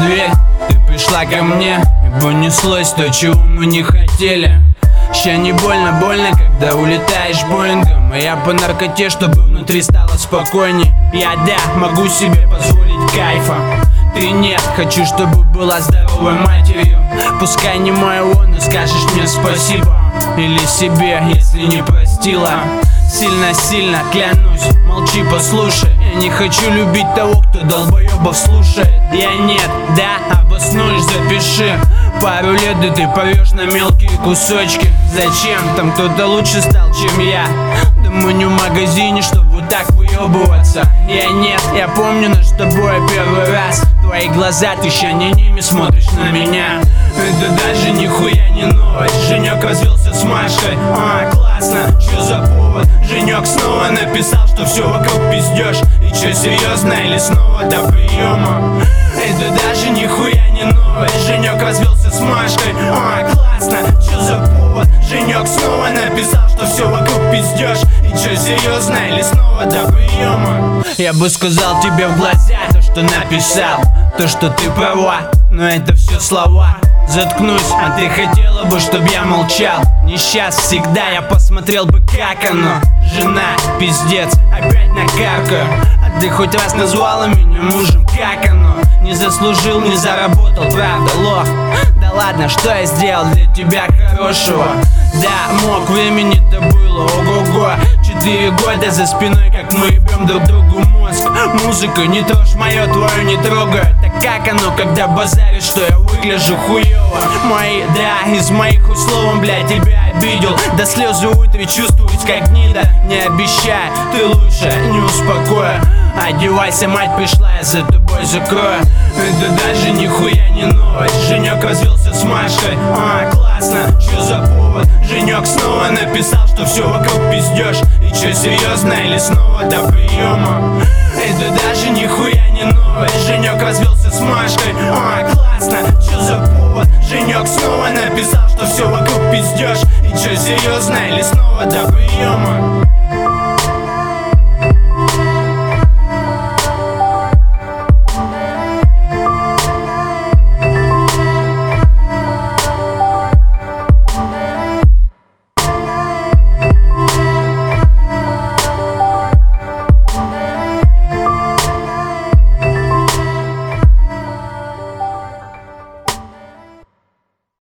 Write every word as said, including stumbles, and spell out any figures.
дверь, ты пришла ко мне, и понеслось то, чего мы не хотели. Ща не больно, больно, когда улетаешь боингом, а я по наркоте, чтобы внутри стало спокойней. Я, да, могу себе позволить кайфа, ты нет. Хочу, чтобы была здоровой матерью. Пускай не моего, но скажешь мне спасибо. Или себе, если не простила. Сильно-сильно клянусь, молчи, послушай. Я не хочу любить того, кто долбоебов слушает. Я нет, да, обоснуешь, запиши. Пару лет, и ты порвешь на мелкие кусочки. Зачем? Там кто-то лучше стал, чем я. Да мы не в магазине, чтобы вот так выебываться. Я нет, я помню наш с тобой первый раз. Твои глаза, ты ща не ними смотришь на меня. Это даже нихуя не новость. Женек развелся с Машей, а, классно, чё за повод? Женек снова написал, что все вокруг пиздёшь. И чё, серьезно или снова до приема? Это даже нихуя не новость. Женек развелся с Машей, а, классно, чё за повод? Женек снова написал, что все вокруг пиздёшь. И чё, серьезно или снова до приема? Я бы сказал тебе в глаза то, что написал, то, что ты права, но это все слова. Заткнусь, а ты хотела бы, чтоб я молчал. Не сейчас, всегда я посмотрел бы, как оно. Жена, пиздец, опять накаркаю. А ты хоть раз назвала меня мужем, как оно? Не заслужил, не заработал, правда, лох. Да ладно, что я сделал для тебя хорошего? Да, мог, времени-то было, ого-го. Четыре года за спиной, как мы ебем друг другу мозг. Музыка, не трожь мое, твою не трогаю. Так как оно, когда базаришь, что я выгляжу хуёво? Мои, да, из моих условий, блядь, тебя обидел. До слезы утре чувствуюсь, как гнида. Не обещай, ты лучше, не успокою. Одевайся, мать пришла, я за тобой закрою. Это даже нихуя не новость. Женек развелся с Машей, а, классно, чё за повод? Женек снова написал, что все вокруг пиздёшь. И чё, серьезно или снова до приема? Это даже нихуя не новость. Женек развелся с Машей, а, классно, чё за